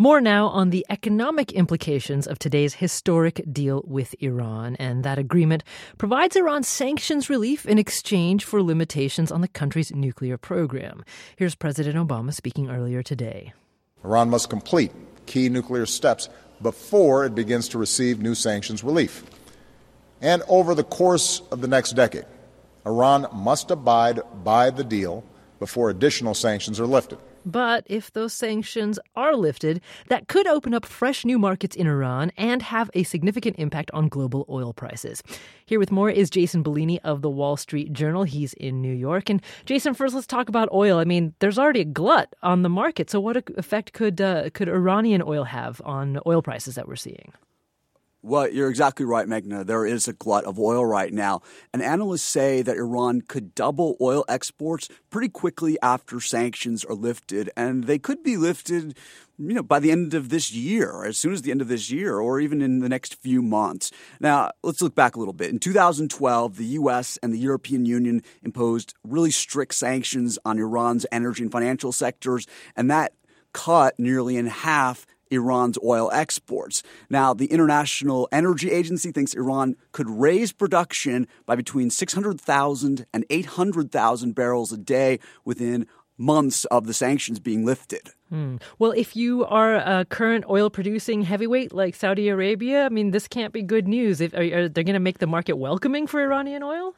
More now on the economic implications of today's historic deal with Iran. And that agreement provides Iran sanctions relief in exchange for limitations on the country's nuclear program. Here's President Obama speaking earlier today. Iran must complete key nuclear steps before it begins to receive new sanctions relief. And over the course of the next decade, Iran must abide by the deal before additional sanctions are lifted. But if those sanctions are lifted, that could open up fresh new markets in Iran and have a significant impact on global oil prices. Here with more is Jason Bellini of the Wall Street Journal. He's in New York. And Jason, first let's talk about oil. I mean, there's already a glut on the market. So what effect could Iranian oil have on oil prices that we're seeing? Well, you're exactly right, Meghna. There is a glut of oil right now. And analysts say that Iran could double oil exports pretty quickly after sanctions are lifted. And they could be lifted, by the end of this year, as soon as the end of this year, or even in the next few months. Now, let's look back a little bit. In 2012, the U.S. and the European Union imposed really strict sanctions on Iran's energy and financial sectors, and that cut nearly in half Iran's oil exports. Now, the International Energy Agency thinks Iran could raise production by between 600,000 and 800,000 barrels a day within months of the sanctions being lifted. Well, if you are a current oil-producing heavyweight like Saudi Arabia, I mean, this can't be good news. Are they going to make the market welcoming for Iranian oil?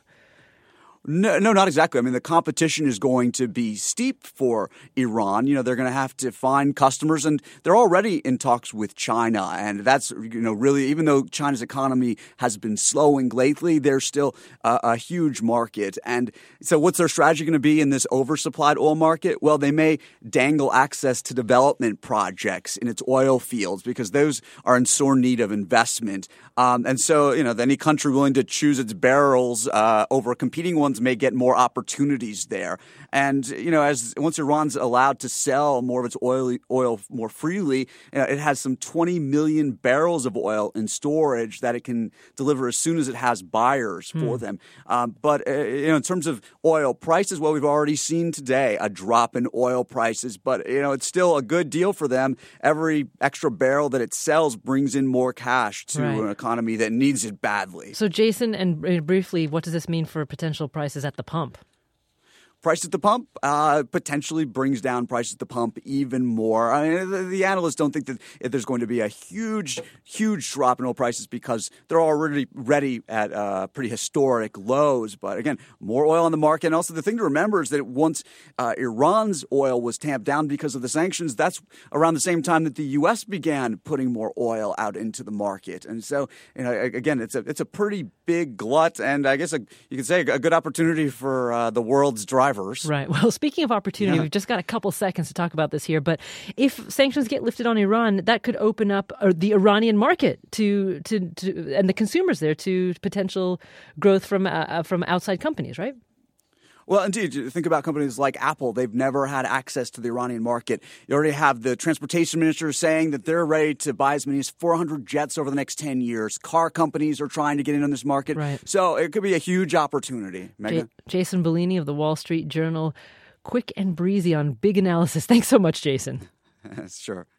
No, not exactly. I mean, the competition is going to be steep for Iran. They're going to have to find customers, and they're already in talks with China. And that's, really, even though China's economy has been slowing lately, there's still a huge market. And so what's their strategy going to be in this oversupplied oil market? Well, they may dangle access to development projects in its oil fields because those are in sore need of investment. And so, any country willing to choose its barrels over competing ones may get more opportunities there. And, once Iran's allowed to sell more of its oil more freely, it has some 20 million barrels of oil in storage that it can deliver as soon as it has buyers for them. But in terms of oil prices, well, we've already seen today a drop in oil prices, but, it's still a good deal for them. Every extra barrel that it sells brings in more cash to an economy that needs it badly. So, Jason, and briefly, what does this mean for potential prices at the pump? Price at the pump potentially brings down prices at the pump even more. I mean, the analysts don't think that there's going to be a huge drop in oil prices because they're already at pretty historic lows. But again, more oil on the market. And also the thing to remember is that once Iran's oil was tamped down because of the sanctions, that's around the same time that the U.S. began putting more oil out into the market. And so, again, it's a pretty big glut, and I guess you could say a good opportunity for the world's drivers. Right. Well, speaking of opportunity, we've just got a couple seconds to talk about this here. But if sanctions get lifted on Iran, that could open up the Iranian market to and the consumers there to potential growth from outside companies, right? Well, indeed, think about companies like Apple. They've never had access to the Iranian market. You already have the transportation minister saying that they're ready to buy as many as 400 jets over the next 10 years. Car companies are trying to get in on this market. Right. So it could be a huge opportunity. Jason Bellini of the Wall Street Journal. Quick and breezy on big analysis. Thanks so much, Jason. Sure.